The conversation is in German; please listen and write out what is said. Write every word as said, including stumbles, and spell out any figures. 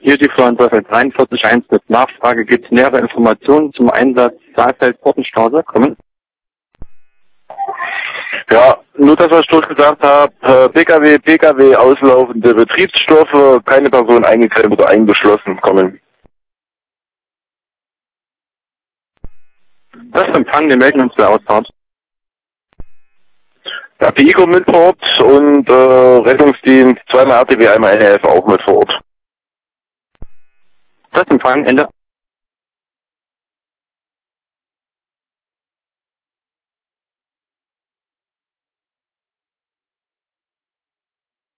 Hier die Fluencer dreiundvierzig eins mit Nachfrage. Gibt es nähere Informationen zum Einsatz Saalfeld-Portenstraße? Kommen. Ja, nur das, was ich dort gesagt habe, P K W, P K W, auslaufende Betriebsstoffe, keine Person eingegrenzt oder eingeschlossen, kommen. Das Empfang, wir melden uns bei Ausfahrt. Ja, P I C O mit vor Ort und äh, Rettungsdienst, zweimal R T W, einmal N R F auch mit vor Ort. Das Empfang, Ende.